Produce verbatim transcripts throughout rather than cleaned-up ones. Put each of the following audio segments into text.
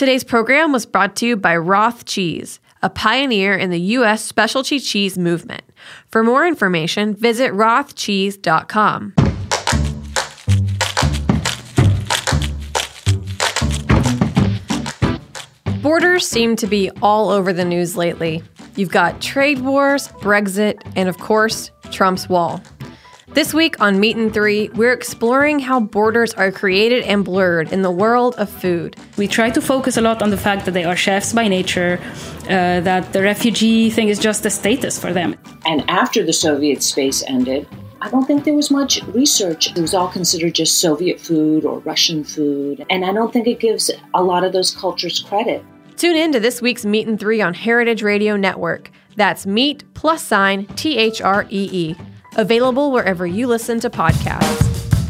Today's program was brought to you by Roth Cheese, a pioneer in the U S specialty cheese movement. For more information, visit roth cheese dot com. Borders seem to be all over the news lately. You've got trade wars, Brexit, and of course, Trump's wall. This week on Meat and Three, we're exploring how borders are created and blurred in the world of food. We try to focus a lot on the fact that they are chefs by nature, uh, that the refugee thing is just a status for them. And after the Soviet space ended, I don't think there was much research. It was all considered just Soviet food or Russian food. And I don't think it gives a lot of those cultures credit. Tune in to this week's Meat and Three on Heritage Radio Network. That's meat plus sign T H R E E. Available wherever you listen to podcasts.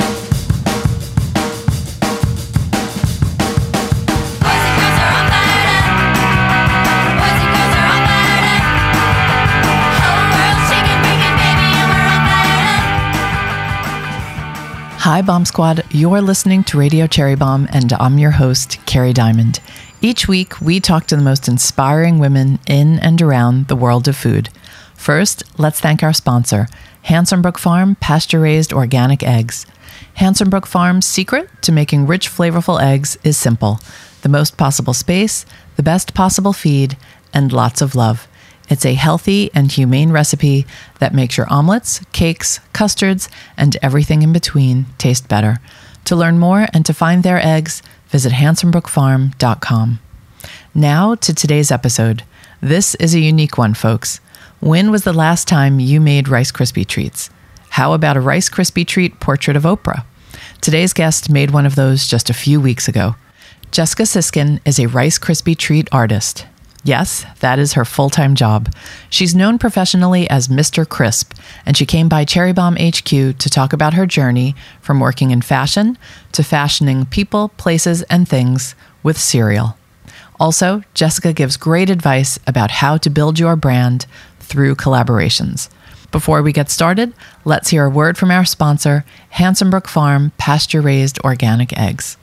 Hi, Bomb Squad. You're listening to Radio Cherry Bomb, and I'm your host, Carrie Diamond. Each week, we talk to the most inspiring women in and around the world of food. First, let's thank our sponsor, Hanson Brook Farm pasture-raised organic eggs. Hanson Brook Farm's secret to making rich, flavorful eggs is simple. The most possible space, the best possible feed, and lots of love. It's a healthy and humane recipe that makes your omelets, cakes, custards, and everything in between taste better. To learn more and to find their eggs, visit hanson brook farm dot com. Now to today's episode. This is a unique one, folks. When was the last time you made Rice Krispie treats? How about a Rice Krispie treat portrait of Oprah? Today's guest made one of those just a few weeks ago. Jessica Siskin is a Rice Krispie treat artist. Yes, that is her full-time job. She's known professionally as Mister Crisp, and she came by Cherry Bomb H Q to talk about her journey from working in fashion to fashioning people, places, and things with cereal. Also, Jessica gives great advice about how to build your brand through collaborations. Before we get started, let's hear a word from our sponsor, Hanson Brook Farm pasture-raised organic eggs.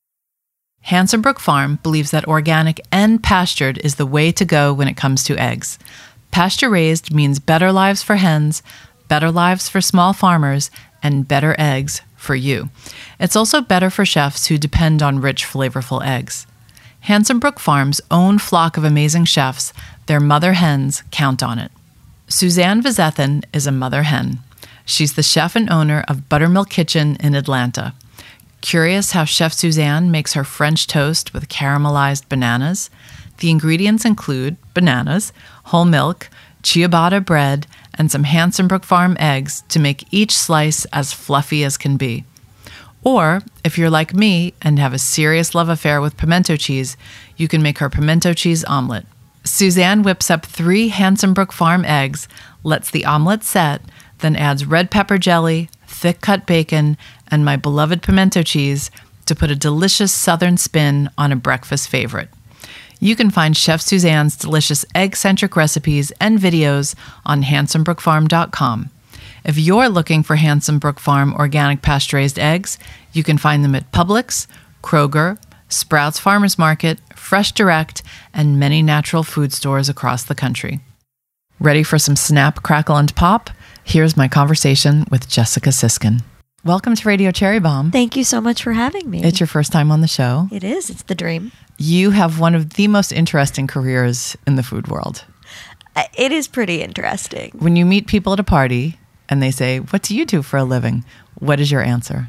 Hanson Brook Farm believes that organic and pastured is the way to go when it comes to eggs. Pasture-raised means better lives for hens, better lives for small farmers, and better eggs for you. It's also better for chefs who depend on rich, flavorful eggs. Hanson Brook Farm's own flock of amazing chefs, their mother hens, count on it. Suzanne Vizethin is a mother hen. She's the chef and owner of Buttermilk Kitchen in Atlanta. Curious how Chef Suzanne makes her French toast with caramelized bananas? The ingredients include bananas, whole milk, ciabatta bread, and some Hanson Brook Farm eggs to make each slice as fluffy as can be. Or, if you're like me and have a serious love affair with pimento cheese, you can make her pimento cheese omelet. Suzanne whips up three Hanson Brook Farm eggs, lets the omelet set, then adds red pepper jelly, thick-cut bacon, and my beloved pimento cheese to put a delicious southern spin on a breakfast favorite. You can find Chef Suzanne's delicious egg-centric recipes and videos on hanson brook farm dot com. If you're looking for Hanson Brook Farm organic pasture-raised eggs, you can find them at Publix, Kroger, Sprouts Farmers Market, Fresh Direct, and many natural food stores across the country. Ready for some snap, crackle, and pop? Here's my conversation with Jessica Siskin. Welcome to Radio Cherry Bomb. Thank you so much for having me. It's your first time on the show. It is. It's the dream. You have one of the most interesting careers in the food world. It is pretty interesting. When you meet people at a party and they say, "What do you do for a living?" What is your answer?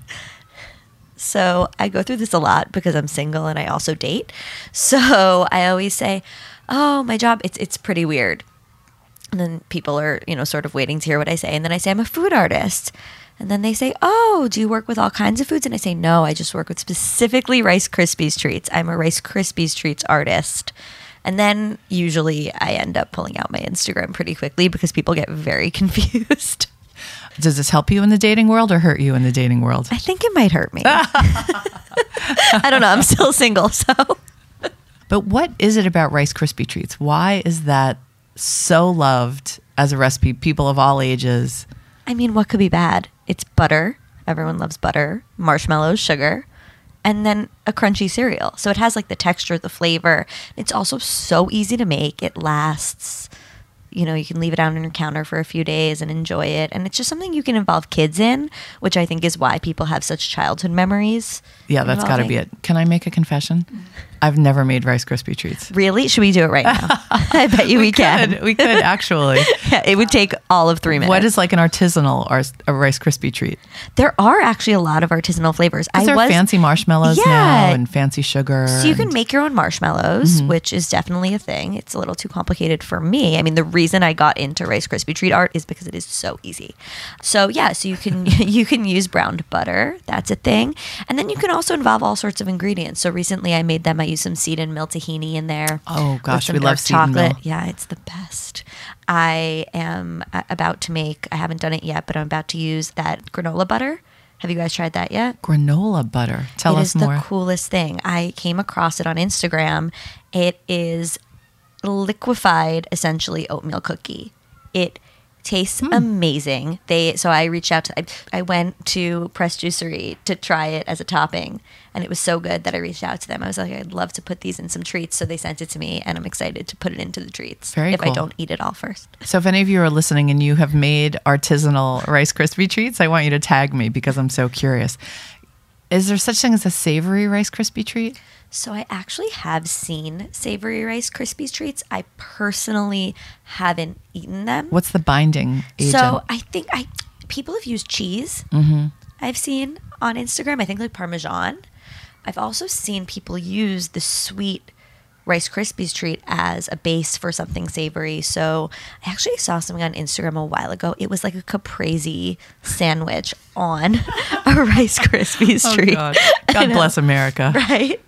So I go through this a lot because I'm single and I also date. So I always say, "Oh, my job, it's it's pretty weird." And then people are, you know, sort of waiting to hear what I say. And then I say, "I'm a food artist." And then they say, "Oh, do you work with all kinds of foods?" And I say, "No, I just work with specifically Rice Krispies treats. I'm a Rice Krispies treats artist." And then usually I end up pulling out my Instagram pretty quickly because people get very confused. Does this help you in the dating world or hurt you in the dating world? I think it might hurt me. I don't know. I'm still single, so. But what is it about Rice Krispie treats? Why is that so loved as a recipe? People of all ages. I mean, what could be bad? It's butter. Everyone loves butter. Marshmallows, sugar. and then a crunchy cereal. So it has like the texture, the flavor. It's also so easy to make. It lasts. You know, you can leave it out on your counter for a few days and enjoy it. And it's just something you can involve kids in, which I think is why people have such childhood memories. Yeah, that's got to be it. Can I make a confession? I've never made Rice Krispie treats. Really? Should we do it right now? I bet you we, we can. Could. We could, actually. Yeah, it would take all of three minutes. What is like an artisanal or a Rice Krispie treat? There are actually a lot of artisanal flavors. I there was, are fancy marshmallows yeah. now and fancy sugar. So you and, can make your own marshmallows, mm-hmm. which is definitely a thing. It's a little too complicated for me. I mean, the reason I got into Rice Krispie treat art is because it is so easy. So yeah, so you can you can use browned butter. That's a thing. And then you can also involve all sorts of ingredients. So recently I made them. I used some seed and mill tahini in there. Oh gosh, we dark love seed and mill. Yeah, it's the best. I am about to make, I haven't done it yet, but I'm about to use that granola butter. Have you guys tried that yet? Granola butter. Tell it us more. It more. is the coolest thing. I came across it on Instagram. It is liquefied, essentially, oatmeal cookie. It tastes mm. amazing. They so I reached out to I, I went to Press Juicery to try it as a topping, and it was so good that I reached out to them. I was like, I'd love to put these in some treats, so they sent it to me, and I'm excited to put it into the treats. Very if cool. I don't eat it all first. So if any of you are listening and you have made artisanal Rice Krispie treats, I want you to tag me because I'm so curious. Is there such thing as a savory Rice Krispie treat? So I actually have seen savory Rice Krispies treats. I personally haven't eaten them. What's the binding agent? So I think I people have used cheese. Mm-hmm. I've seen on Instagram. I think like Parmesan. I've also seen people use the sweet Rice Krispies treat as a base for something savory. So I actually saw something on Instagram a while ago. It was like a caprese sandwich on a Rice Krispies oh treat. God, God bless America. Right?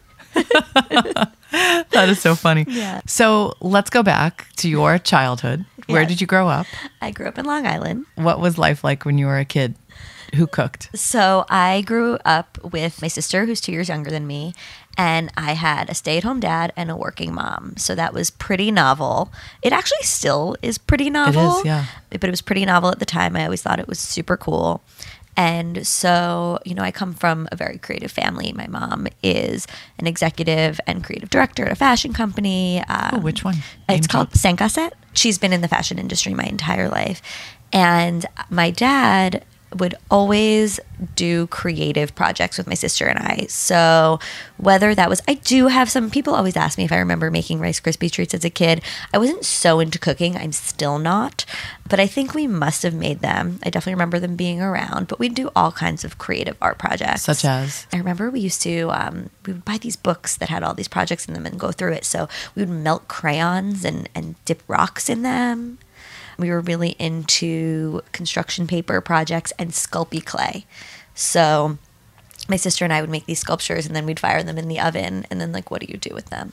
That is so funny. Yeah. So let's go back to your childhood. Where Yes. did you grow up? I grew up in Long Island. What was life like when you were a kid? Who cooked? So I grew up with my sister, who's two years younger than me, and I had a stay-at-home dad and a working mom. So that was pretty novel. It actually still is pretty novel. It is, yeah. But it was pretty novel at the time. I always thought it was super cool. And so, you know, I come from a very creative family. My mom is an executive and creative director at a fashion company. Um, Oh, which one? It's Name called drop. Senkaset. She's been in the fashion industry my entire life. And my dad would always do creative projects with my sister and I. So whether that was, I do have some people always ask me if I remember making Rice Krispie treats as a kid. I wasn't so into cooking. I'm still not, but I think we must have made them. I definitely remember them being around, but we'd do all kinds of creative art projects. Such as? I remember we used to, um, we would buy these books that had all these projects in them and go through it. So we would melt crayons and, and dip rocks in them. We were really into construction paper projects and Sculpey clay. So my sister and I would make these sculptures and then we'd fire them in the oven. And then, like, what do you do with them?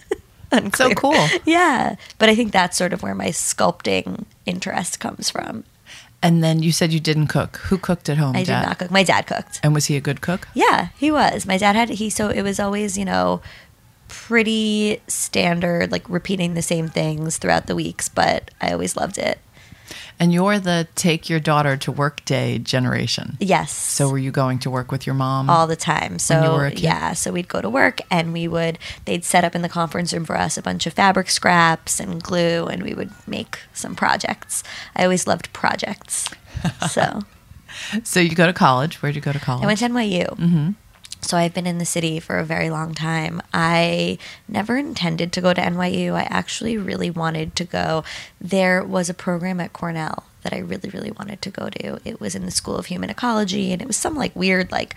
So cool. Yeah. But I think that's sort of where my sculpting interest comes from. And then you said you didn't cook. Who cooked at home? I Dad? did not cook. My dad cooked. And was he a good cook? Yeah, he was. My dad had, he, so it was always, you know, pretty standard, like repeating the same things throughout the weeks, but I always loved it. And you're the take your daughter to work day generation. Yes. So were you going to work with your mom? All the time. So you were a kid? yeah, so we'd go to work and we would, they'd set up in the conference room for us a bunch of fabric scraps and glue and we would make some projects. I always loved projects. So So you go to college. Where'd you go to college? I went to N Y U. Mm-hmm. So I've been in the city for a very long time. I never intended to go to N Y U. I actually really wanted to go. There was a program at Cornell that I really, really wanted to go to. It was in the School of Human Ecology, and it was some like weird like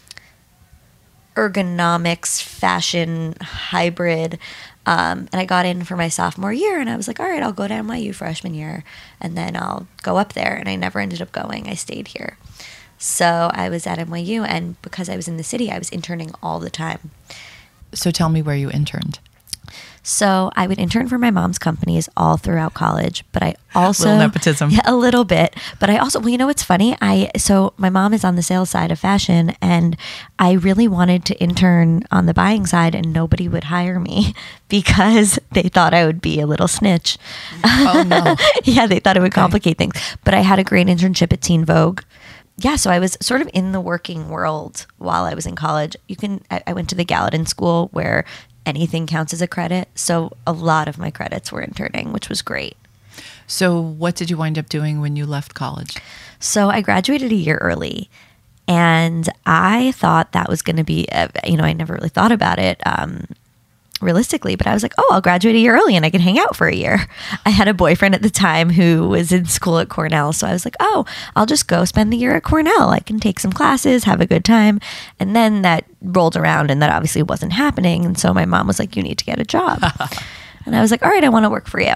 ergonomics fashion hybrid. Um, and I got in for my sophomore year, and I was like, all right, I'll go to N Y U freshman year, and then I'll go up there. And I never ended up going. I stayed here. So I was at N Y U, and because I was in the city, I was interning all the time. So tell me where you interned. So I would intern for my mom's companies all throughout college, but I also Little nepotism. Yeah, a little bit. But I also, well, you know what's funny? I so my mom is on the sales side of fashion, and I really wanted to intern on the buying side, and nobody would hire me because they thought I would be a little snitch. Oh no. Yeah, they thought it would Okay. complicate things. But I had a great internship at Teen Vogue. yeah, so I was sort of in the working world while I was in college. You can, I, I went to the Gallatin School where anything counts as a credit. So a lot of my credits were interning, which was great. So what did you wind up doing when you left college? So I graduated a year early, and I thought that was going to be, a, you know, I never really thought about it um, realistically, but I was like, oh, I'll graduate a year early and I can hang out for a year. I had a boyfriend at the time who was in school at Cornell. So I was like, oh, I'll just go spend the year at Cornell. I can take some classes, have a good time. And then that rolled around and that obviously wasn't happening. And so my mom was like, you need to get a job. And I was like, all right, I want to work for you.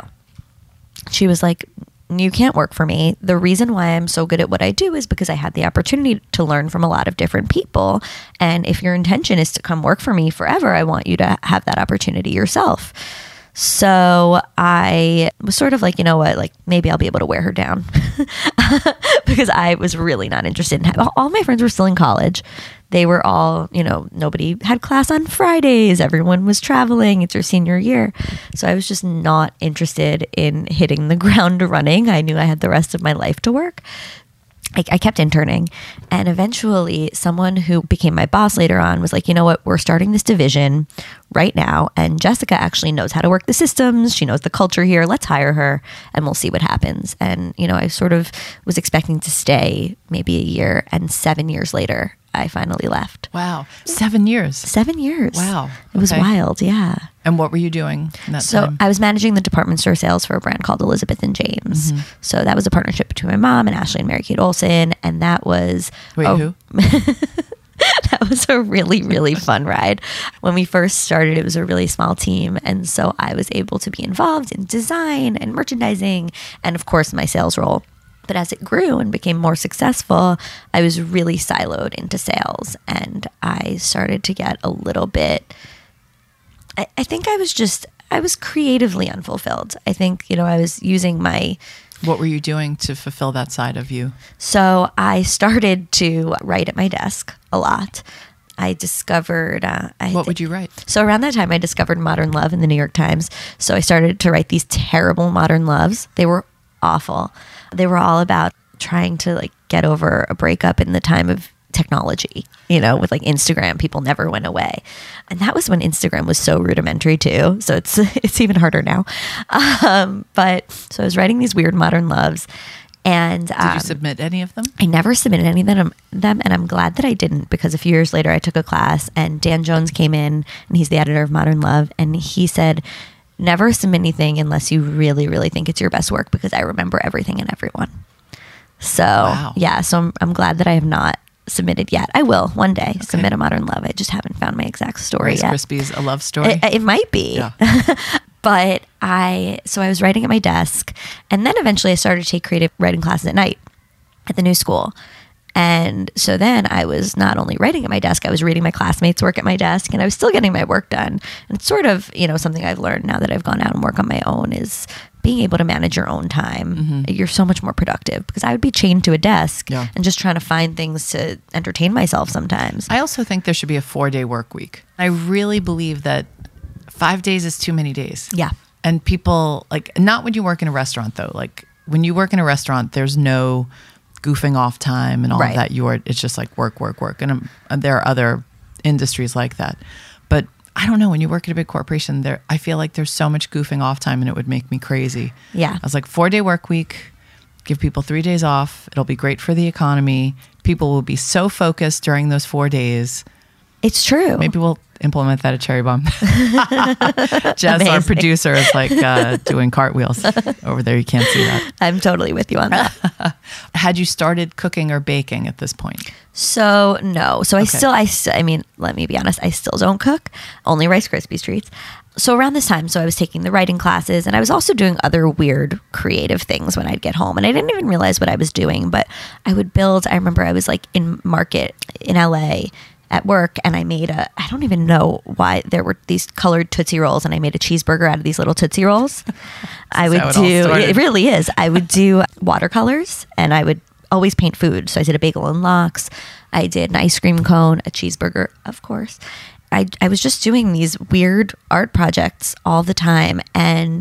She was like, you can't work for me. The reason why I'm so good at what I do is because I had the opportunity to learn from a lot of different people. And if your intention is to come work for me forever, I want you to have that opportunity yourself. So I was sort of like, you know what, like maybe I'll be able to wear her down because I was really not interested in ha- all my friends were still in college. They were all, you know, nobody had class on Fridays. Everyone was traveling. It's their senior year. So I was just not interested in hitting the ground running. I knew I had the rest of my life to work. I, I kept interning, and eventually someone who became my boss later on was like, you know what, we're starting this division right now, and Jessica actually knows how to work the systems. She knows the culture here. Let's hire her and we'll see what happens. And, you know, I sort of was expecting to stay maybe a year, and seven years later, I finally left. Wow. Seven years. Seven years. Wow. It was Okay. wild. Yeah. And what were you doing in that So time? I was managing the department store sales for a brand called Elizabeth and James. Mm-hmm. So that was a partnership between my mom and Ashley and Mary Kate Olsen. And that was... Wait, a- who? That was a really, really fun ride. When we first started, it was a really small team. And so I was able to be involved in design and merchandising and, of course, my sales role. But as it grew and became more successful, I was really siloed into sales. And I started to get a little bit... I, I think I was just... I was creatively unfulfilled. I think, you know, I was using my... What were you doing to fulfill that side of you? So I started to write at my desk a lot. I discovered... Uh, I What thi- would you write? So around that time, I discovered Modern Love in the New York Times. So I started to write these terrible modern loves. They were awful. They were all about trying to like get over a breakup in the time of technology, you know, with like Instagram. People never went away. And that was when Instagram was so rudimentary too. So it's it's even harder now. Um, but so I was writing these weird modern loves. And Did um, you submit any of them? I never submitted any of them, them, and I'm glad that I didn't, because a few years later I took a class and Dan Jones came in, and he's the editor of Modern Love, and he said, never submit anything unless you really, really think it's your best work, because I remember everything and everyone. So, Wow. yeah, so I'm, I'm glad that I have not submitted yet. I will one day submit a Modern Love. I just haven't found my exact story Rice yet. Krispies, a love story? It, it might be. Yeah. But I, so I was writing at my desk, and then eventually I started to take creative writing classes at night at the new school. And so then I was not only writing at my desk, I was reading my classmates' work at my desk, and I was still getting my work done. And it's sort of, you know, something I've learned now that I've gone out and work on my own is being able to manage your own time. Mm-hmm. You're so much more productive, because I would be chained to a desk Yeah. and just trying to find things to entertain myself sometimes. I also think there should be a four-day work week. I really believe that five days is too many days. Yeah. And people, like, not when you work in a restaurant, though. Like, when you work in a restaurant, there's no goofing off time and all Right. of that. You're, it's just like work, work, work. And, um, and there are other industries like that. But I don't know, when you work at a big corporation, there, I feel like there's so much goofing off time, and it would make me crazy. Yeah. I was like, four-day work week, give people three days off. It'll be great for the economy. People will be so focused during those four days. It's true. Maybe we'll implement that at Cherry Bomb. Jess, our Amazing. producer, is like uh, doing cartwheels over there. You can't see that. I'm totally with you on that. Had you started cooking or baking at this point? So no. So I Okay. still, I, st- I mean, let me be honest. I still don't cook. Only Rice Krispies treats. So around this time, so I was taking the writing classes, and I was also doing other weird creative things when I'd get home, and I didn't even realize what I was doing. But I would build. I remember I was like in Market in L A at work, and I made a. I don't even know why there were these colored Tootsie Rolls, and I made a cheeseburger out of these little Tootsie Rolls. I would how it all do. started. It really is. I would do watercolors, and I would always paint food. So I did a bagel and lox. I did an ice cream cone, a cheeseburger, of course. I, I was just doing these weird art projects all the time. And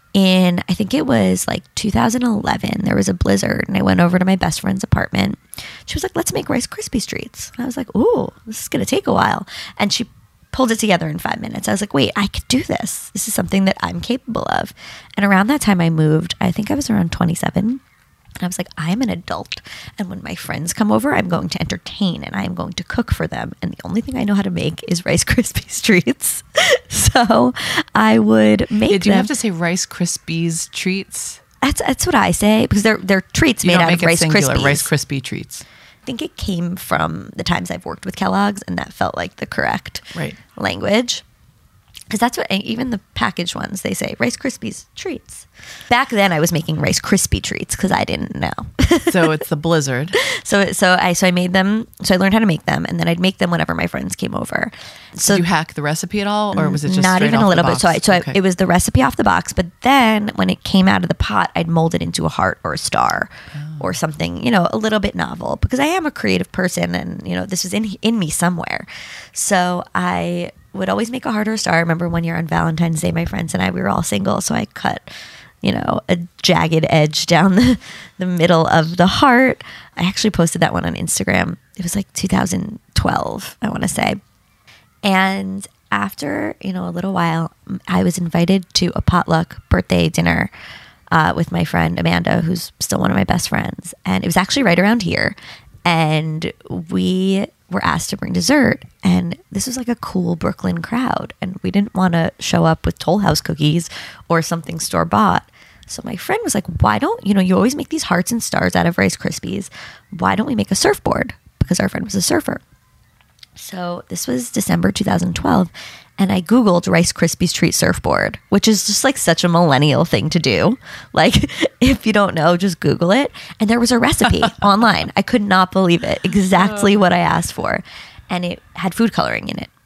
in, I think it was like two thousand eleven, there was a blizzard and I went over to my best friend's apartment. She was like, let's make Rice Krispie treats. And I was like, ooh, this is going to take a while. And she pulled it together in five minutes. I was like, wait, I could do this. This is something that I'm capable of. And around that time I moved, I think I was around twenty-seven. And I was like, I'm an adult. And when my friends come over, I'm going to entertain and I'm going to cook for them. And the only thing I know how to make is Rice Krispies treats. So I would make Yeah, do you them. have to say Rice Krispies treats? That's, that's what I say because they're, they're treats You made don't out make of it Rice singular, Krispies. Rice Krispie treats. I think it came from the times I've worked with Kellogg's and that felt like the correct Right. language. Because that's what, even the packaged ones, they say Rice Krispies treats. Back then I was making Rice Krispie treats because I didn't know. So it's the blizzard. So so I so I made them. So I learned how to make them, and then I'd make them whenever my friends came over. So Did you hack the recipe at all, or was it just not straight even off a little the bit. So I, box? so Okay. I, it was the recipe off the box. But then when it came out of the pot, I'd mold it into a heart or a star, Oh. or something, you know, a little bit novel because I am a creative person, and you know this is in in me somewhere. So I would always make a heart or a star. I remember one year on Valentine's Day, my friends and I, we were all single, so I cut, you know, a jagged edge down the, the middle of the heart. I actually posted that one on Instagram. It was like two thousand twelve, I want to say. And after, you know, a little while, I was invited to a potluck birthday dinner uh, with my friend Amanda, who's still one of my best friends. And it was actually right around here. And we were asked to bring dessert. And this was like a cool Brooklyn crowd. And we didn't want to show up with Toll House cookies or something store bought. So my friend was like, why don't, you know, you always make these hearts and stars out of Rice Krispies. Why don't we make a surfboard? Because our friend was a surfer. So this was December two thousand twelve. And I Googled Rice Krispies treat surfboard, which is just like such a millennial thing to do. Like, if you don't know, just Google it. And there was a recipe online. I could not believe it. Exactly what I asked for. And it had food coloring in it.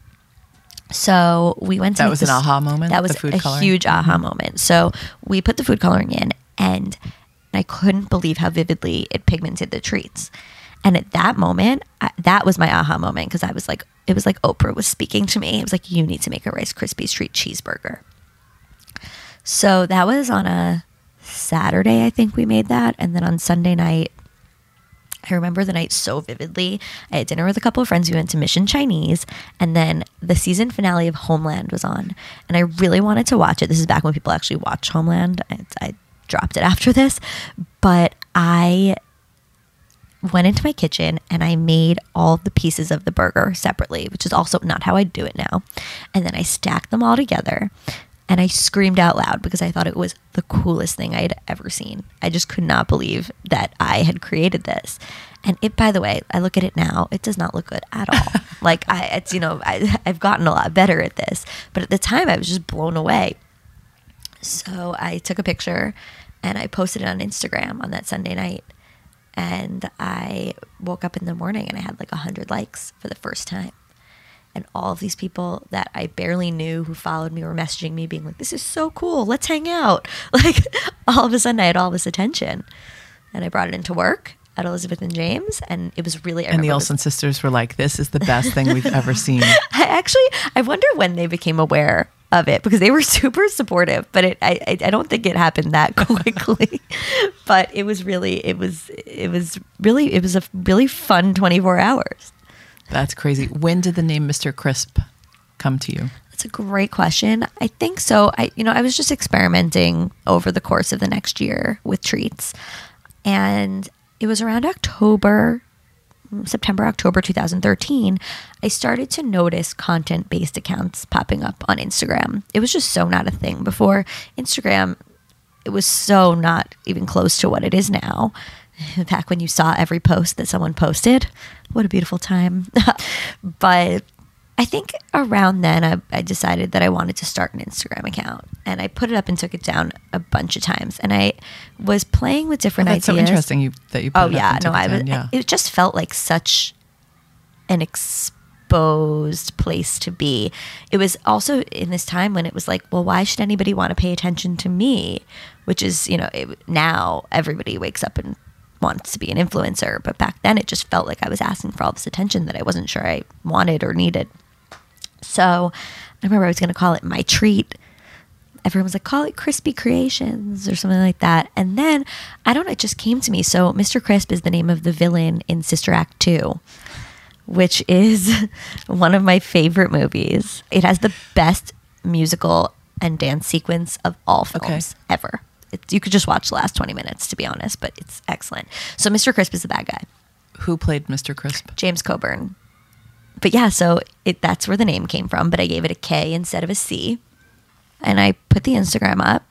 So we went to That make was this- an aha moment, That was the food a coloring? huge aha moment. So we put the food coloring in, and I couldn't believe how vividly it pigmented the treats. And at that moment, I, that was my aha moment because I was like, it was like Oprah was speaking to me. It was like, you need to make a Rice Krispies treat cheeseburger. So that was on a Saturday, I think we made that. And then on Sunday night, I remember the night so vividly. I had dinner with a couple of friends. We went to Mission Chinese. And then the season finale of Homeland was on. And I really wanted to watch it. This is back when people actually watch Homeland. I, I dropped it after this. But I went into my kitchen and I made all the pieces of the burger separately, which is also not how I do it now. And then I stacked them all together and I screamed out loud because I thought it was the coolest thing I had ever seen. I just could not believe that I had created this. And it, by the way, I look at it now, it does not look good at all. Like I, it's, you know, I, I've gotten a lot better at this, but at the time I was just blown away. So I took a picture and I posted it on Instagram on that Sunday night. And I woke up in the morning and I had like a hundred likes for the first time. And all of these people that I barely knew who followed me were messaging me being like, this is so cool. Let's hang out. Like all of a sudden I had all this attention. And I brought it into work at Elizabeth and James. And it was really, I And the remember Olsen sisters were like, this is the best thing we've ever seen. I actually, I wonder when they became aware of it because they were super supportive, but it, I, I, I don't think it happened that quickly. But it was really, it was, it was really, it was a really fun twenty-four hours. That's crazy. When did the name Mister Crisp come to you? That's a great question. I think so. I, you know, I was just experimenting over the course of the next year with treats, and it was around October. September, October two thousand thirteen, I started to notice content-based accounts popping up on Instagram. It was just so not a thing before. Instagram, it was so not even close to what it is now. Back when you saw every post that someone posted, what a beautiful time. But I think around then I, I decided that I wanted to start an Instagram account, and I put it up and took it down a bunch of times. And I was playing with different Oh, that's ideas. so interesting you, that you put Oh it up yeah, and no, took it I was. down. Yeah. It just felt like such an exposed place to be. It was also in this time when it was like, well, why should anybody want to pay attention to me? Which is, you know, it, now everybody wakes up and wants to be an influencer, but back then it just felt like I was asking for all this attention that I wasn't sure I wanted or needed. So I remember I was going to call it My Treat. everyone was like, call it Crispy Creations or something like that. And then, I don't know, it just came to me. So Mister Crisp is the name of the villain in Sister Act two, which is one of my favorite movies. It has the best musical and dance sequence of all films Okay. ever. It's, you could just watch the last twenty minutes, to be honest, but it's excellent. So Mister Crisp is the bad guy. Who played Mister Crisp? James Coburn. But yeah, so it, that's where the name came from, but I gave it a K instead of a C. And I put the Instagram up,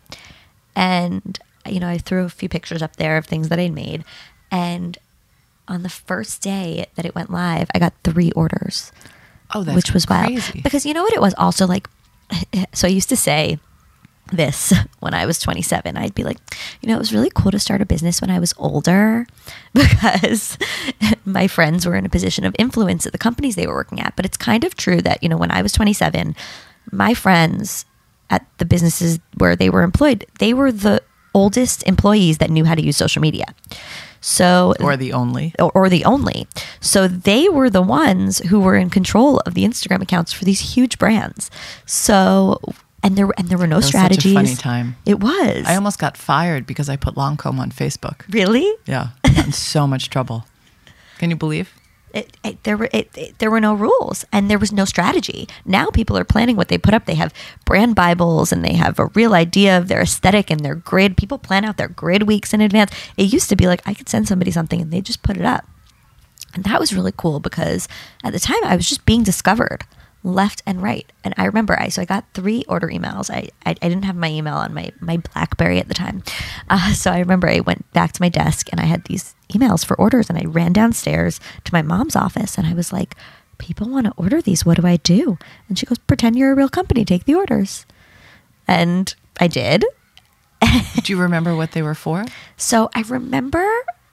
and, you know, I threw a few pictures up there of things that I'd made. And on the first day that it went live, I got three orders. Oh, that's which was crazy. wild. Because you know what it was also like, so I used to say this when I was twenty-seven. I'd be like, you know, it was really cool to start a business when I was older because my friends were in a position of influence at the companies they were working at. But it's kind of true that, you know, when I was twenty-seven, my friends at the businesses where they were employed, they were the oldest employees that knew how to use social media. So, Or the only. or, or the only. So they were the ones who were in control of the Instagram accounts for these huge brands. So, and there and there were no It was strategies. such a funny time. It was. I almost got fired because I put Lancome on Facebook. Really? Yeah, I got in so much trouble. Can you believe? It, it, there were it, it, there were no rules and there was no strategy. Now people are planning what they put up. They have brand Bibles and they have a real idea of their aesthetic and their grid. People plan out their grid weeks in advance. It used to be like I could send somebody something and they just put it up. And that was really cool because at the time I was just being discovered left and right. And I remember I so I got three order emails. I I, I didn't have my email on my my BlackBerry at the time. Uh, so I remember I went back to my desk and I had these emails for orders and I ran downstairs to my mom's office and I was like, people want to order these. What do I do? And she goes, pretend you're a real company. Take the orders. And I did. Do you remember what they were for? So I remember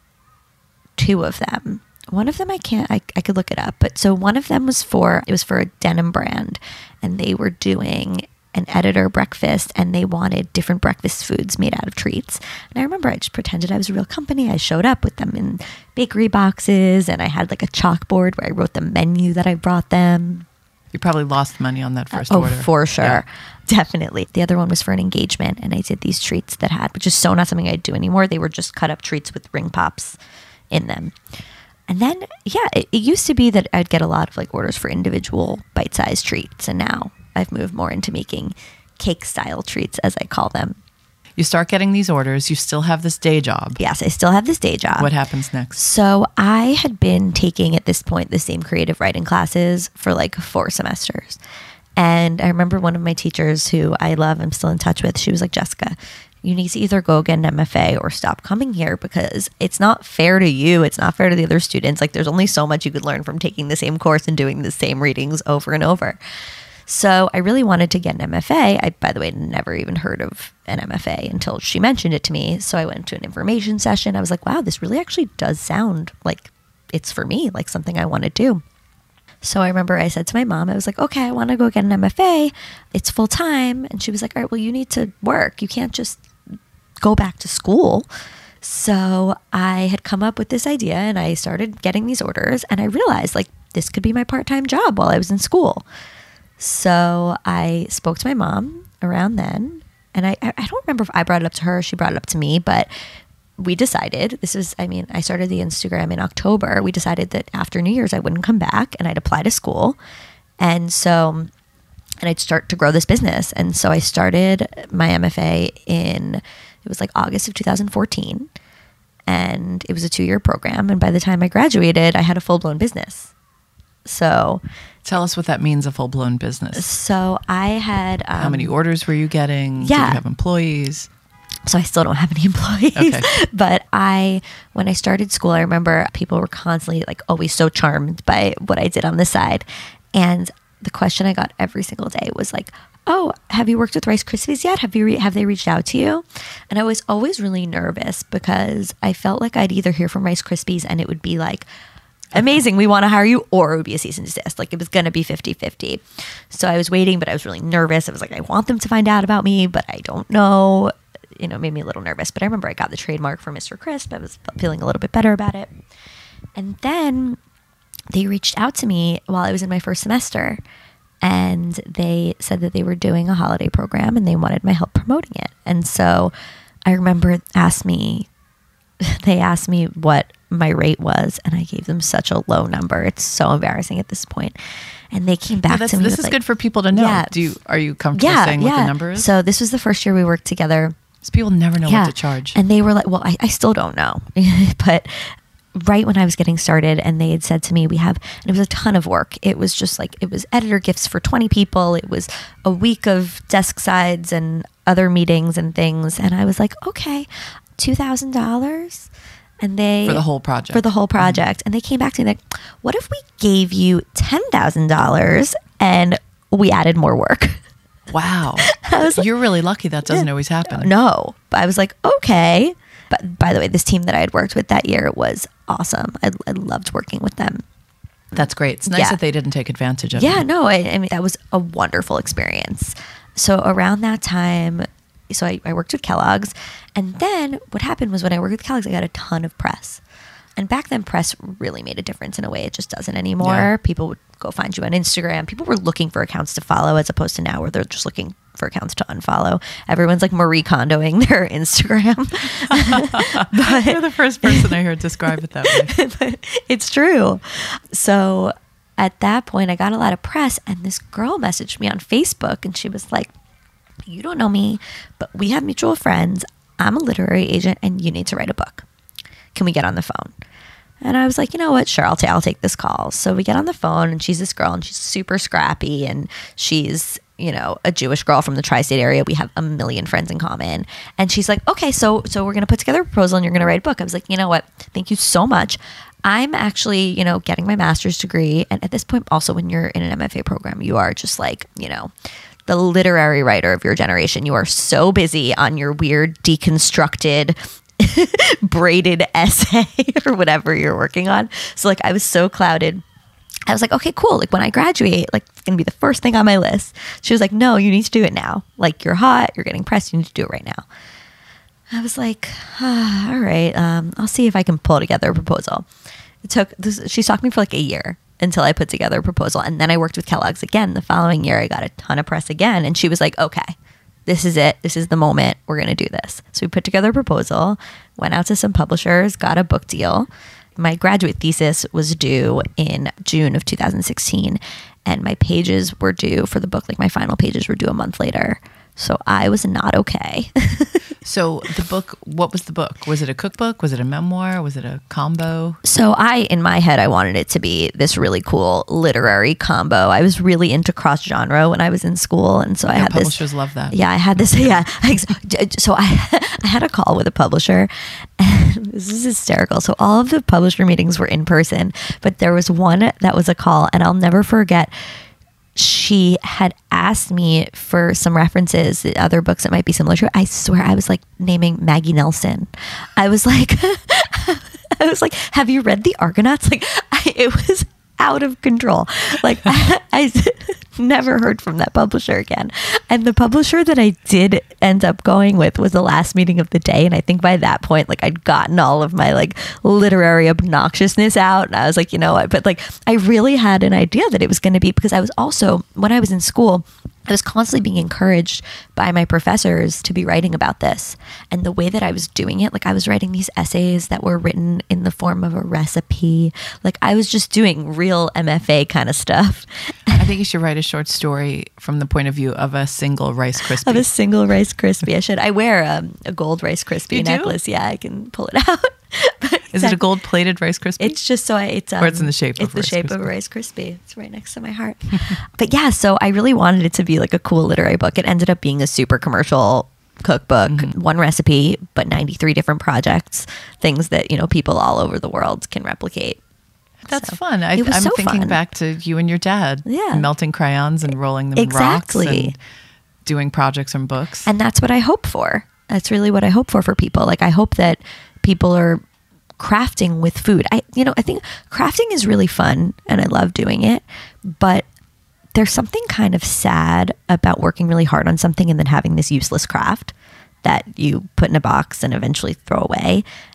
two of them. One of them I can't, I, I could look it up. But so one of them was for, it was for a denim brand and they were doing an editor breakfast and they wanted different breakfast foods made out of treats. And I remember I just pretended I was a real company. I showed up with them in bakery boxes and I had like a chalkboard where I wrote the menu that I brought them. You probably lost money on that first oh, order. for sure. Yeah. Definitely. The other one was for an engagement and I did these treats that had, which is so not something I do anymore. They were just cut up treats with ring pops in them. And then, yeah, it, it used to be that I'd get a lot of like orders for individual bite-sized treats. And now I've moved more into making cake-style treats, as I call them. You start getting these orders. You still have this day job. Yes, I still have this day job. What happens next? So I had been taking, at this point, the same creative writing classes for like four semesters. And I remember one of my teachers who I love, I'm still in touch with, she was like, Jessica, you need to either go get an M F A or stop coming here because it's not fair to you. It's not fair to the other students. Like there's only so much you could learn from taking the same course and doing the same readings over and over. So I really wanted to get an M F A. I, by the way, never even heard of an M F A until she mentioned it to me. So I went to an information session. I was like, wow, this really actually does sound like it's for me, like something I want to do. So I remember I said to my mom, I was like, okay, I want to go get an M F A. It's full time. And she was like, all right, well, you need to work. You can't just go back to school. So I had come up with this idea and I started getting these orders and I realized like this could be my part-time job while I was in school. So I spoke to my mom around then and I, I don't remember if I brought it up to her or she brought it up to me, but we decided, this was, I mean, I started the Instagram in October. We decided that after New Year's, I wouldn't come back and I'd apply to school. And so, and I'd start to grow this business. And so I started my M F A in, it was like August of two thousand fourteen. And it was a two-year program. And by the time I graduated, I had a full-blown business. So tell us what that means, a full-blown business. So I had... Um, How many orders were you getting? Did yeah. you have employees? So I still don't have any employees. Okay. But I, when I started school, I remember people were constantly like always so charmed by what I did on the side. And the question I got every single day was like, oh, have you worked with Rice Krispies yet? Have you re- have they reached out to you? And I was always really nervous because I felt like I'd either hear from Rice Krispies and it would be like, amazing, we want to hire you, or it would be a cease and desist. Like it was going to be fifty-fifty. So I was waiting, but I was really nervous. I was like, I want them to find out about me, but I don't know. You know, it made me a little nervous. But I remember I got the trademark for Mister Crisp. I was feeling a little bit better about it. And then they reached out to me while I was in my first semester. and they said that they were doing a holiday program and they wanted my help promoting it. And so I remember asked me, they asked me what my rate was, and I gave them such a low number. It's so embarrassing at this point. And they came back Yeah, to me. this with is like, good for people to know. Yeah. Do you are you comfortable yeah, saying yeah. what the number is? So this was the first year we worked together. Because people never know Yeah. what to charge. And they were like, well, I, I still don't know. But right when I was getting started, and they had said to me, we have, and it was a ton of work. It was just like, it was editor gifts for twenty people. It was a week of desk sides and other meetings and things. And I was like, okay, two thousand dollars. And they For the whole project. For the whole project. And they came back to me like, what if we gave you ten thousand dollars and we added more work? Wow. I was like, You're really lucky that doesn't always happen. no. But I was like, okay. But by the way, this team that I had worked with that year was awesome. I, I loved working with them. That's great. It's nice Yeah. that they didn't take advantage of Yeah, it. no, I, I mean, that was a wonderful experience. So around that time, so I, I worked with Kellogg's. And then what happened was when I worked with Kellogg's, I got a ton of press. And back then, press really made a difference in a way it just doesn't anymore. Yeah. People would go find you on Instagram. People were looking for accounts to follow as opposed to now where they're just looking for accounts to unfollow. Everyone's like Marie Kondoing their Instagram. but, You're the first person I heard describe it that way. but it's true. So at that point, I got a lot of press, and this girl messaged me on Facebook, and she was like, you don't know me, but we have mutual friends. I'm a literary agent, and you need to write a book. Can we get on the phone? And I was like, you know what? Sure, I'll, ta- I'll take this call. So we get on the phone, and she's this girl, and she's super scrappy, and she's, you know, a Jewish girl from the tri-state area. We have a million friends in common. And she's like, okay, so so we're going to put together a proposal, and you're going to write a book. I was like, you know what? Thank you so much. I'm actually, you know, getting my master's degree. And at this point, also, when you're in an M F A program, you are just like, you know, the literary writer of your generation. You are so busy on your weird deconstructed braided essay or whatever you're working on. So like I was so clouded. I was like, okay, cool. Like when I graduate, like it's going to be the first thing on my list. She was like, no, you need to do it now. Like you're hot, you're getting pressed, you need to do it right now. I was like, ah, all right, um, I'll see if I can pull together a proposal. It took, this, she talked me for like a year until I put together a proposal. And then I worked with Kellogg's again. The following year, I got a ton of press again. And she was like, okay, this is it. This is the moment. We're going to do this. So we put together a proposal, went out to some publishers, got a book deal. My graduate thesis was due in June of two thousand sixteen. And my pages were due for the book, like my final pages were due a month later. So I was not okay. So the book, what was the book? Was it a cookbook? Was it a memoir? Was it a combo? So I, in my head, I wanted it to be this really cool literary combo. I was really into cross genre when I was in school. And so I Yeah, had this. publishers love that. Yeah, I had this. Yeah. So I, I had a call with a publisher. And this is hysterical. So all of the publisher meetings were in person, but there was one that was a call, and I'll never forget. She had asked me for some references, other books that might be similar to it. I swear I was like naming Maggie Nelson. I was like, I was like, have you read The Argonauts? Like, I, it was out of control. Like, I, I never heard from that publisher again. And the publisher that I did end up going with was the last meeting of the day. And I think by that point, like, I'd gotten all of my like literary obnoxiousness out. And I was like, you know what? But like, I really had an idea that it was going to be, because I was also, when I was in school, I was constantly being encouraged by my professors to be writing about this. And the way that I was doing it, like I was writing these essays that were written in the form of a recipe. Like I was just doing real M F A kind of stuff. I think you should write a short story from the point of view of a single Rice Krispie. Of a single Rice Krispie. I should. I wear um, a gold Rice Krispie You do? necklace. Yeah, I can pull it out. But Is it a gold plated Rice Krispie? It's just so I, it's um, Or it's in the shape of it's the Rice shape of Krispie. a Rice Krispie. It's right next to my heart. But yeah, so I really wanted it to be like a cool literary book. It ended up being a super commercial cookbook, Mm-hmm. one recipe, but ninety-three different projects, things that, you know, people all over the world can replicate. That's So, fun. I, it was I'm so thinking fun. back to you and your dad Yeah. melting crayons and rolling them Exactly. in rocks and doing projects and books. And that's what I hope for. That's really what I hope for for people. Like I hope that people are crafting with food. I, you know, I think crafting is really fun and I love doing it, but there's something kind of sad about working really hard on something and then having this useless craft that you put in a box and eventually throw away.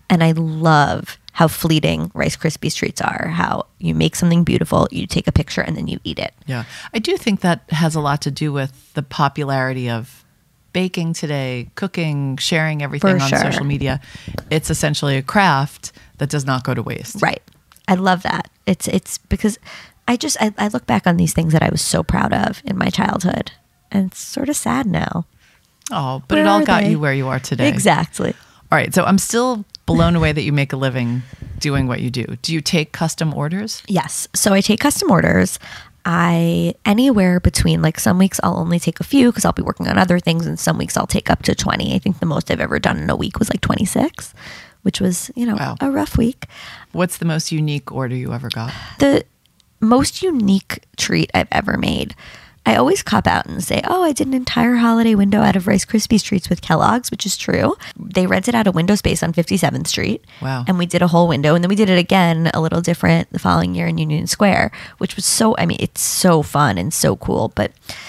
And I love how fleeting Rice Krispies treats are, how you make something beautiful, you take a picture, and then you eat it. Yeah. I do think that has a lot to do with the popularity of baking today, cooking, sharing everything For on sure. social media. It's essentially a craft that does not go to waste. Right. I love that. It's it's because I just, I, I look back on these things that I was so proud of in my childhood, and it's sort of sad now. Oh, but Where it all are got they? you where you are today. Exactly. All right. So I'm still blown away that you make a living doing what you do. Do you take custom orders? Yes. So I take custom orders. I, anywhere between, like, some weeks I'll only take a few because I'll be working on other things, and some weeks I'll take up to twenty. I think the most I've ever done in a week was like twenty-six, which was, you know, Wow. a rough week. What's the most unique order you ever got? The most unique treat I've ever made, I always cop out and say, oh, I did an entire holiday window out of Rice Krispies treats with Kellogg's, which is true. They rented out a window space on fifty-seventh Street. Wow. And we did a whole window. And then we did it again a little different the following year in Union Square, which was so, I mean, it's so fun and so cool. But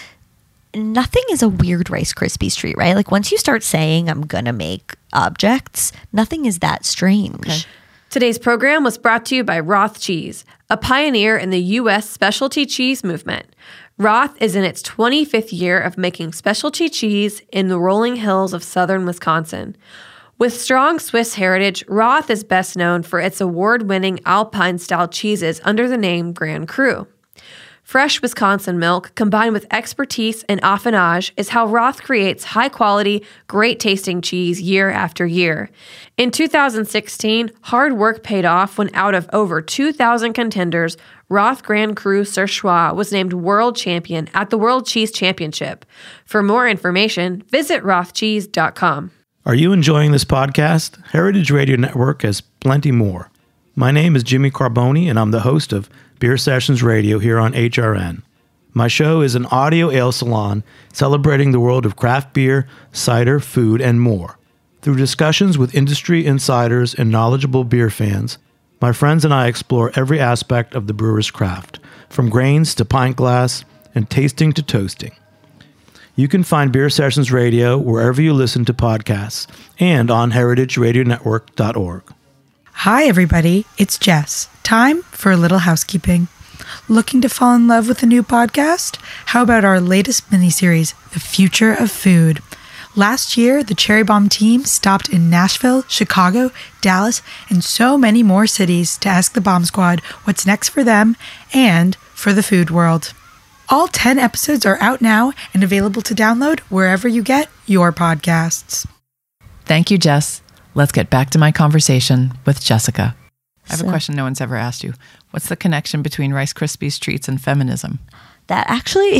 nothing is a weird Rice Krispies treat, right? Like, once you start saying, I'm going to make objects, nothing is that strange. Okay. Today's program was brought to you by Roth Cheese, a pioneer in the U S specialty cheese movement. Roth is in its twenty-fifth year of making specialty cheese in the rolling hills of southern Wisconsin. With strong Swiss heritage, Roth is best known for its award-winning Alpine-style cheeses under the name Grand Cru. Fresh Wisconsin milk combined with expertise and affinage is how Roth creates high-quality, great-tasting cheese year after year. In two thousand sixteen, hard work paid off when out of over two thousand contenders, Roth Grand Cru Surchoix was named world champion at the World Cheese Championship. For more information, visit roth cheese dot com. Are you enjoying this podcast? Heritage Radio Network has plenty more. My name is Jimmy Carboni, and I'm the host of Beer Sessions Radio here on H R N. My show is an audio ale salon celebrating the world of craft beer, cider, food, and more. Through discussions with industry insiders and knowledgeable beer fans, my friends and I explore every aspect of the brewer's craft, from grains to pint glass and tasting to toasting. You can find Beer Sessions Radio wherever you listen to podcasts and on heritage radio network dot org. Hi, everybody. It's Jess. Time for a little housekeeping. Looking to fall in love with a new podcast? How about our latest miniseries, The Future of Food? Last year, the Cherry Bomb team stopped in Nashville, Chicago, Dallas, and so many more cities to ask the Bomb Squad what's next for them and for the food world. All ten episodes are out now and available to download wherever you get your podcasts. Thank you, Jess. Let's get back to my conversation with Jessica. I have So- a question no one's ever asked you. What's the connection between Rice Krispies treats and feminism? That actually...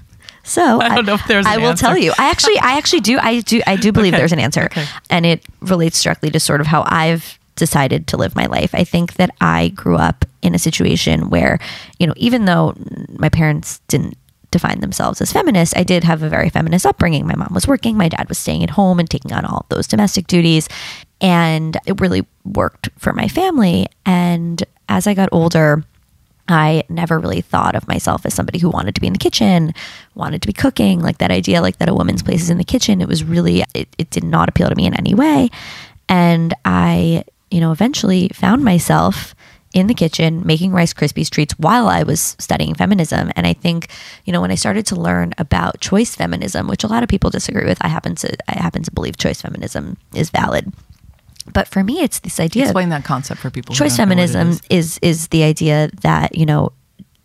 So I don't know if there's I an will answer. tell you. I actually, I actually do. I do. I do believe Okay. there's an answer, Okay. and it relates directly to sort of how I've decided to live my life. I think that I grew up in a situation where, you know, even though my parents didn't define themselves as feminists, I did have a very feminist upbringing. My mom was working, my dad was staying at home and taking on all of those domestic duties, and it really worked for my family. And as I got older, I never really thought of myself as somebody who wanted to be in the kitchen, wanted to be cooking, like that idea, like that a woman's place is in the kitchen. It was really, it, it did not appeal to me in any way. And I, you know, eventually found myself in the kitchen making Rice Krispies treats while I was studying feminism. And I think, you know, when I started to learn about choice feminism, which a lot of people disagree with, I happen to, I happen to believe choice feminism is valid. But for me, it's this idea. Explain that concept for people. who Choice don't know what it feminism is. is is the idea that, you know,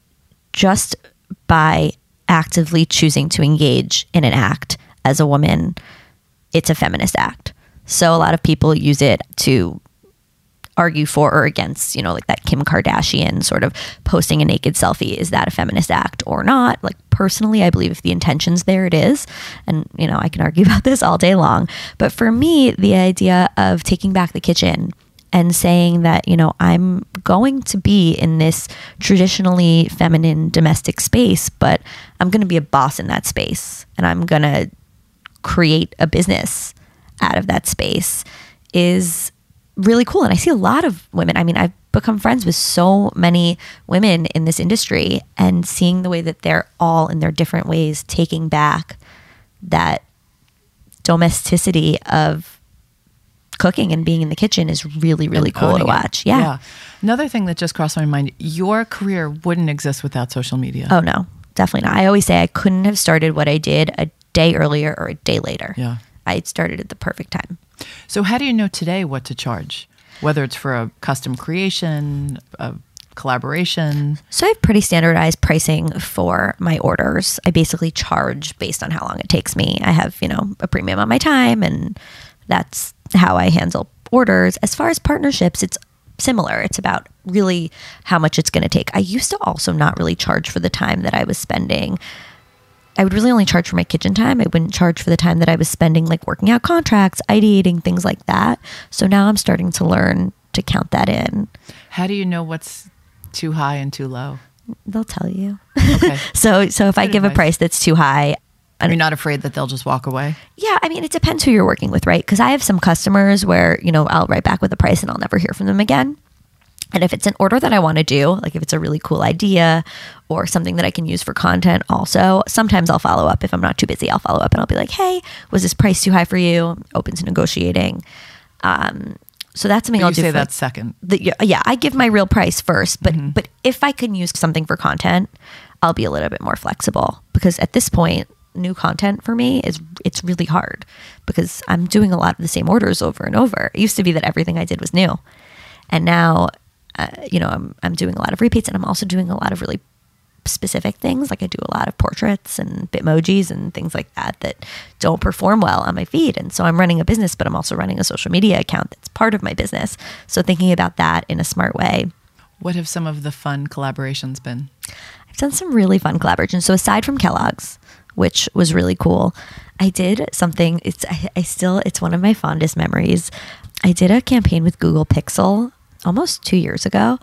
just by actively choosing to engage in an act as a woman, it's a feminist act. So a lot of people use it to argue for or against, you know, like that Kim Kardashian sort of posting a naked selfie. Is that a feminist act or not? Like, personally, I believe if the intention's there, it is. And, you know, I can argue about this all day long. But for me, the idea of taking back the kitchen and saying that, you know, I'm going to be in this traditionally feminine domestic space, but I'm going to be a boss in that space, and I'm going to create a business out of that space is really cool. And I see a lot of women. I mean, I've become friends with so many women in this industry, and seeing the way that they're all in their different ways taking back that domesticity of cooking and being in the kitchen is really, really And cool to owning it. watch. Yeah. Another thing that just crossed my mind, your career wouldn't exist without social media. Oh, no, definitely not. I always say I couldn't have started what I did a day earlier or a day later. Yeah. I started at the perfect time. So how do you know today what to charge? Whether it's for a custom creation, a collaboration? So I have pretty standardized pricing for my orders. I basically charge based on how long it takes me. I have, you know, a premium on my time, and that's how I handle orders. As far as partnerships, it's similar. It's about really how much it's going to take. I used to also not really charge for the time that I was spending. I would really only charge for my kitchen time. I wouldn't charge for the time that I was spending like working out contracts, ideating, things like that. So now I'm starting to learn to count that in. How do you know what's too high and too low? They'll tell you. Okay. so so if I Good give advice. a price that's too high, Are you not afraid that they'll just walk away? yeah, I mean, it depends who you're working with, right? Because I have some customers where, you know, I'll write back with a price and I'll never hear from them again. And if it's an order that I want to do, like if it's a really cool idea or something that I can use for content also, sometimes I'll follow up. If I'm not too busy, I'll follow up and I'll be like, hey, was this price too high for you? Open to negotiating. Um, so that's something But I'll you do. say for- that's second. the, yeah, yeah, I give my real price first, but but if I can use something for content, I'll be a little bit more flexible, because at this point, new content for me is it's really hard because I'm doing a lot of the same orders over and over. It used to be that everything I did was new, and now, uh, you know, I'm I'm doing a lot of repeats, and I'm also doing a lot of really specific things. Like I do a lot of portraits and Bitmojis and things like that that don't perform well on my feed. And so I'm running a business, but I'm also running a social media account that's part of my business. So thinking about that in a smart way. What have some of the fun collaborations been? I've done some really fun collaborations. So aside from Kellogg's, which was really cool, I did something, it's I, I still, it's one of my fondest memories. I did a campaign with Google Pixel almost two years ago.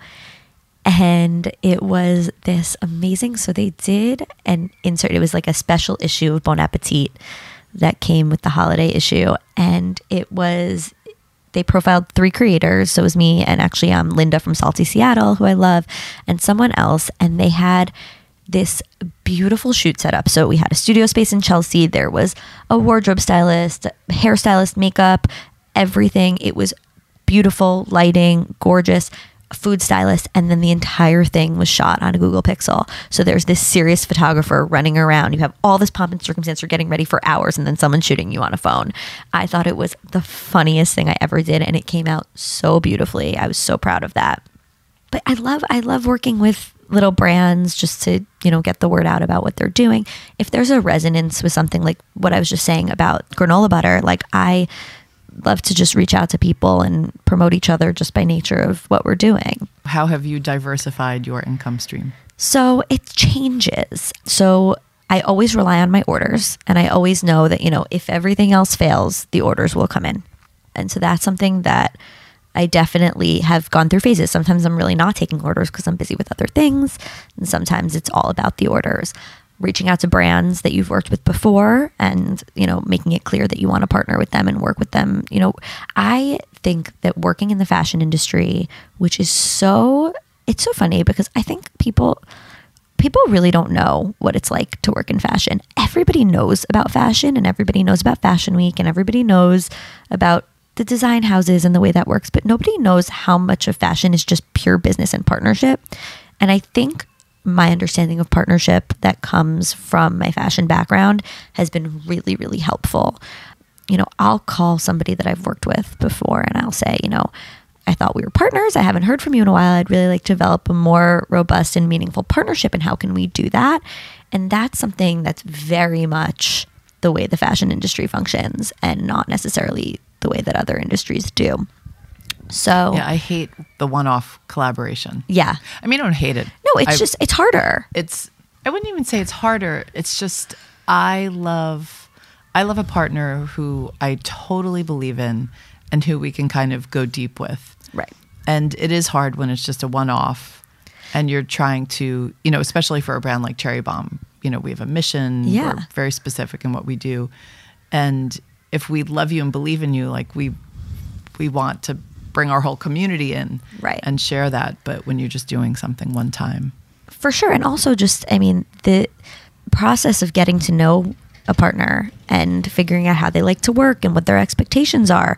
And it was this amazing, so they did an insert, it was like a special issue of Bon Appetit that came with the holiday issue. And it was, they profiled three creators. So it was me, and actually um, Linda from Salty Seattle, who I love, and someone else. And they had this beautiful shoot set up. So we had a studio space in Chelsea. There was a wardrobe stylist, hairstylist, makeup, everything. It was beautiful, lighting, gorgeous, food stylist, and then the entire thing was shot on a Google Pixel. So there's this serious photographer running around. You have all this pomp and circumstance. You're getting ready for hours, and then someone's shooting you on a phone. I thought it was the funniest thing I ever did, and it came out so beautifully. I was so proud of that. But I love, I love working with little brands just to, you know, get the word out about what they're doing. If there's a resonance with something like what I was just saying about granola butter, like I love to just reach out to people and promote each other just by nature of what we're doing. How have you diversified your income stream? So it changes. So I always rely on my orders, and I always know that, you know, if everything else fails, the orders will come in. And so that's something that I definitely have gone through phases. Sometimes I'm really not taking orders because I'm busy with other things. And sometimes it's all about the orders. Reaching out to brands that you've worked with before and, you know, making it clear that you want to partner with them and work with them. You know, I think that working in the fashion industry, which is so, it's so funny because I think people, people really don't know what it's like to work in fashion. Everybody knows about fashion, and everybody knows about Fashion Week, and everybody knows about the design houses and the way that works, but nobody knows how much of fashion is just pure business and partnership. And I think my understanding of partnership that comes from my fashion background has been really, really helpful. You know, I'll call somebody that I've worked with before and I'll say, you know, I thought we were partners. I haven't heard from you in a while. I'd really like to develop a more robust and meaningful partnership. And how can we do that? And that's something that's very much the way the fashion industry functions, and not necessarily the way that other industries do. So Yeah, I hate the one-off collaboration. yeah. I mean, I don't hate it. No, it's I- just, it's harder. it's I wouldn't even say it's harder. It's just I love I love a partner who I totally believe in and who we can kind of go deep with. Right. And it is hard when it's just a one-off and you're trying to, you know, especially for a brand like Cherry Bomb, you know, we have a mission. Yeah. We're very specific in what we do. And if we love you and believe in you, like we we want to bring our whole community in Right. and share that. But when you're just doing something one time. For sure. And also just, I mean, the process of getting to know a partner and figuring out how they like to work and what their expectations are.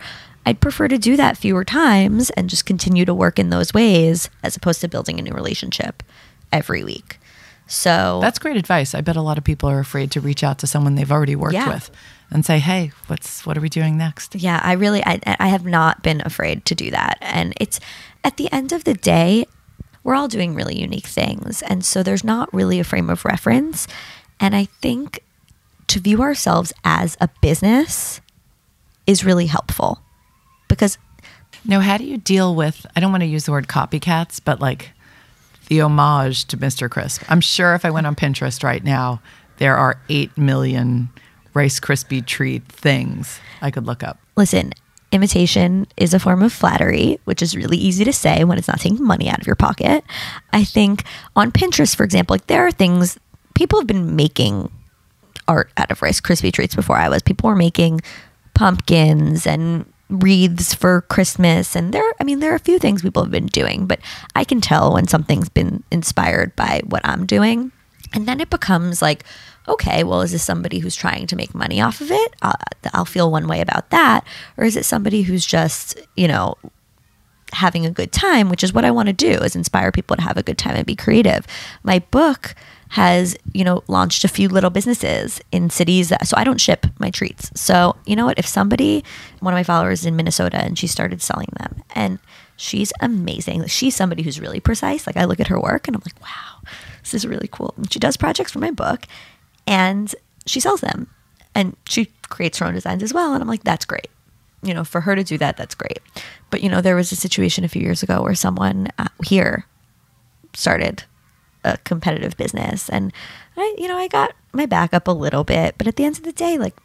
I'd prefer to do that fewer times and just continue to work in those ways as opposed to building a new relationship every week. So That's great advice. I bet a lot of people are afraid to reach out to someone they've already worked Yeah. with and say, hey, what's what are we doing next? yeah, I really, I, I have not been afraid to do that. And it's at the end of the day, we're all doing really unique things. And so there's not really a frame of reference. And I think to view ourselves as a business is really helpful because Now, how do you deal with, I don't want to use the word copycats, but like the homage to Mister Crisp? I'm sure if I went on Pinterest right now, there are eight million Rice Krispie treat things I could look up. listen, imitation is a form of flattery, which is really easy to say when it's not taking money out of your pocket. I think on Pinterest, for example, like there are things people have been making art out of Rice Krispie treats before I was. People were making pumpkins and wreaths for Christmas. And there, I mean, there are a few things people have been doing, but I can tell when something's been inspired by what I'm doing. And then it becomes like, okay, well, is this somebody who's trying to make money off of it? Uh, I'll feel one way about that. Or is it somebody who's just, you know, having a good time, which is what I want to do, is inspire people to have a good time and be creative. My book has, you know, launched a few little businesses in cities that, so I don't ship my treats. So, you know what, if somebody, one of my followers is in Minnesota and she started selling them and she's amazing. She's somebody who's really precise. Like I look at her work and I'm like, wow, this is really cool. And she does projects for my book and she sells them and she creates her own designs as well. And I'm like, that's great. You know, for her to do that, that's great. But, you know, there was a situation a few years ago where someone uh, here started a competitive business and I, you know, I got my back up a little bit, but at the end of the day, like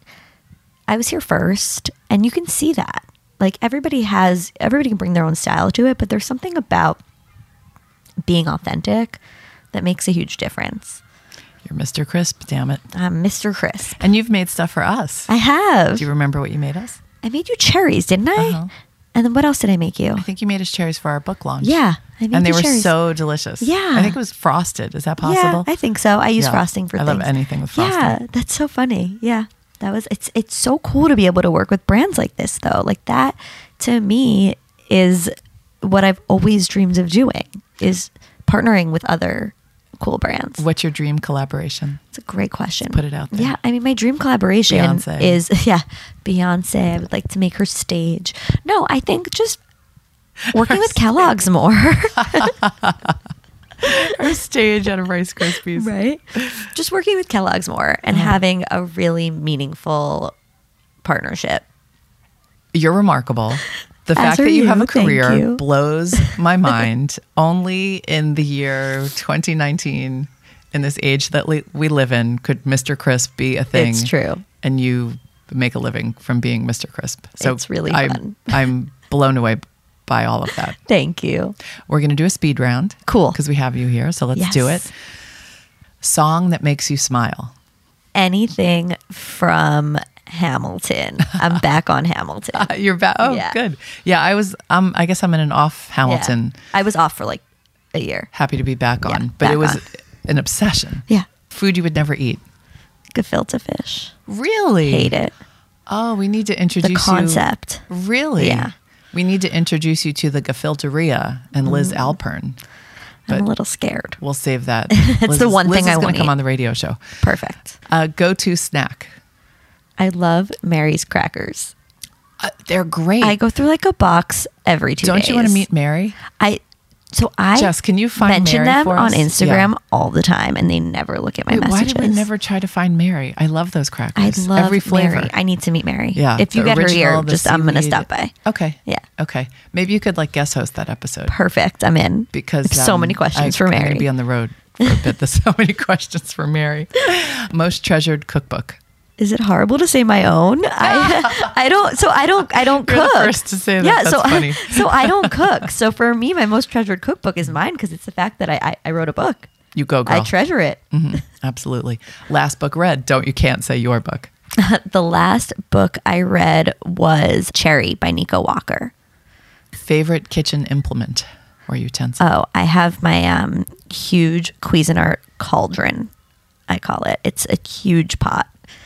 I was here first and you can see that. Like everybody has, everybody can bring their own style to it, but there's something about being authentic that makes a huge difference. You're Mister Crisp, damn it. I'm Mister Crisp. And you've made stuff for us. I have. Do you remember what you made us? I made you cherries, didn't I? Uh-huh. And then what else did I make you? I think you made us cherries for our book launch. Yeah. I made And they you were cherries. so delicious. Yeah. I think it was frosted. Is that possible? Yeah, I think so. I use Yeah. frosting for I things. love anything with frosting. Yeah, that's so funny. Yeah. That was it's it's so cool to be able to work with brands like this though. Like that to me is what I've always dreamed of doing is partnering with other cool brands. What's your dream collaboration? It's a great question. Put it out there. Yeah, I mean, my dream collaboration Beyonce. is yeah, Beyonce. I would like to make her stage. No, I think just working with Kellogg's more. Our stage out of Rice Krispies. Right. Just working with Kellogg's more and Uh-huh. having a really meaningful partnership. You're remarkable. The As fact are that you, have you. a Thank career you. blows my mind. Only in the year twenty nineteen, in this age that li- we live in, could Mister Crisp be a thing. It's true. And you make a living from being Mister Crisp. So It's really I'm, fun. I'm blown away by all of that. Thank you. We're going to do a speed round. Cool. Because we have you here. So let's Yes. do it. Song that makes you smile. Anything from Hamilton. I'm back on Hamilton. Uh, You're back. Oh, Yeah. good. Yeah, I was, um, I guess I'm in an off Hamilton. Yeah. I was off for like a year. Happy to be back on. Yeah, but back it was on. an obsession. Yeah. Food you would never eat. Gefilte fish. Really? Hate it. Oh, we need to introduce The concept. you. Really? Yeah. We need to introduce you to the Gefilteria and Liz Mm. Alpern. I'm But a little scared. we'll save that. It's the one Liz thing is I gonna won't come eat. on the radio show. Perfect. Uh, go-to snack. I love Mary's crackers. Uh, they're great. I go through like a box every two Don't days. you want to meet Mary? I so I Jess, can you find mention Mary them for on us? Instagram Yeah. all the time, and they never look at my Wait, why messages. did we never try to find Mary? I love those I crackers. love Every flavor. Mary. I need to meet Mary. Yeah. If you the get her original, here, the just I'm gonna seaweed. stop by. Okay. Yeah. Okay. Maybe you could like guest host that episode. Perfect. I'm in. Because I have so um, many questions I, for I'm Mary. gonna be on the road for a bit. There's so many questions for Mary. Most treasured cookbook. Is it horrible to say my own? I I don't. So I don't. I don't You're cook. the first to say that. Yeah. That's so funny. so I don't cook. So for me, my most treasured cookbook is mine because it's the fact that I I, I wrote a book. You go, girl. I treasure it. Mhm. Absolutely. Last book read. Don't you can't say your book. The last book I read was Cherry by Nico Walker. Favorite kitchen implement or utensil. Oh, I have my um, huge Cuisinart cauldron, I call it. It's a huge pot.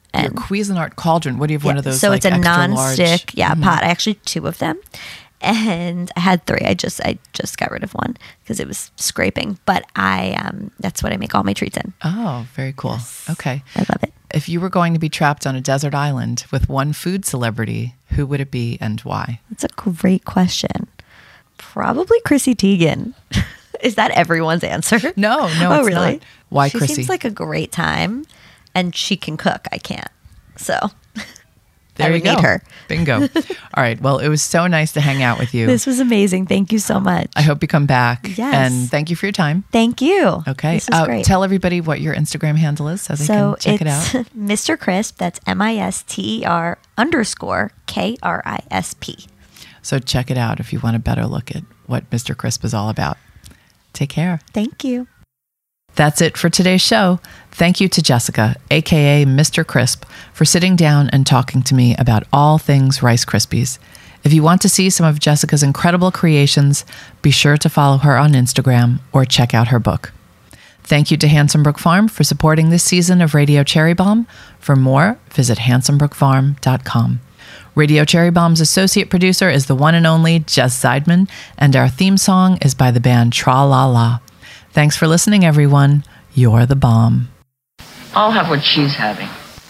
And Your Cuisinart cauldron. What do you have? One of those? So like, it's a extra non-stick, large- yeah, pot. I actually two of them, and I had three. I just I just got rid of one because it was scraping. But I um that's what I make all my treats in. Oh, very cool. Okay. I love it. If you were going to be trapped on a desert island with one food celebrity, who would it be and why? That's a great question. Probably Chrissy Teigen. Is that everyone's answer? No, no, oh, it's really? not. Why she Chrissy? Seems like a great time, and she can cook. I can't. So There I you would go. need her. Bingo. All right. Well, it was so nice to hang out with you. This was amazing. Thank you so much. I hope you come back. Yes. And thank you for your time. Thank you. Okay. This was Uh, great. tell everybody what your Instagram handle is so they so can check it it's out. Mister Crisp. That's M I S T E R underscore K R I S P. So check it out if you want a better look at what Mister Crisp is all about. Take care. Thank you. That's it for today's show. Thank you to Jessica, aka Mister Crisp, for sitting down and talking to me about all things Rice Krispies. If you want to see some of Jessica's incredible creations, be sure to follow her on Instagram or check out her book. Thank you to Handsome Brook Farm for supporting this season of Radio Cherry Bomb. For more, visit handsome brook farm dot com. Radio Cherry Bomb's associate producer is the one and only Jess Zeidman, and our theme song is by the band Tra La La. Thanks for listening, everyone. You're the bomb. I'll have what she's having.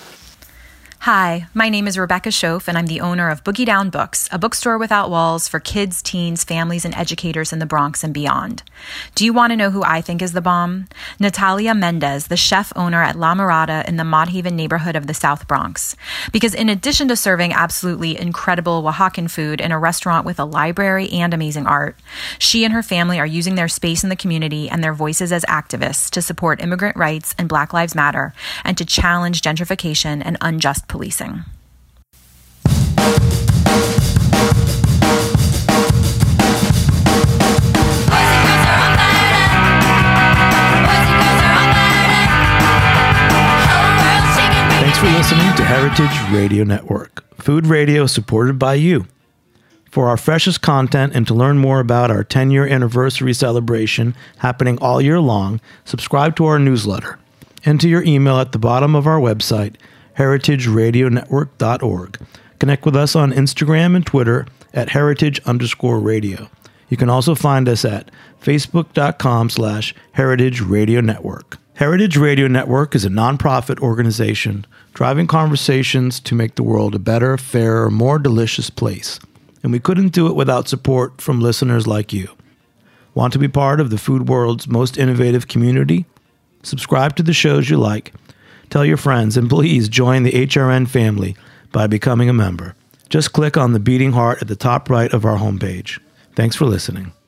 Hi, my name is Rebecca Schoaf, and I'm the owner of Boogie Down Books, a bookstore without walls for kids, teens, families, and educators in the Bronx and beyond. Do you want to know who I think is the bomb? Natalia Mendez, the chef owner at La Mirada in the Mott Haven neighborhood of the South Bronx. Because in addition to serving absolutely incredible Oaxacan food in a restaurant with a library and amazing art, she and her family are using their space in the community and their voices as activists to support immigrant rights and Black Lives Matter and to challenge gentrification and unjust policing. Thanks for listening to Heritage Radio Network, food radio supported by you. For our freshest content and to learn more about our ten-year anniversary celebration happening all year long, subscribe to our newsletter. Enter your email at the bottom of our website, heritage radio network dot org. Connect with us on Instagram and Twitter at heritage underscore radio. You can also find us at facebook.com slash heritage radio network. Heritage Radio Network is a nonprofit organization driving conversations to make the world a better, fairer, more delicious place. And we couldn't do it without support from listeners like you. Want to be part of the food world's most innovative community? Subscribe to the shows you like. Tell your friends, and please join the H R N family by becoming a member. Just click on the beating heart at the top right of our homepage. Thanks for listening.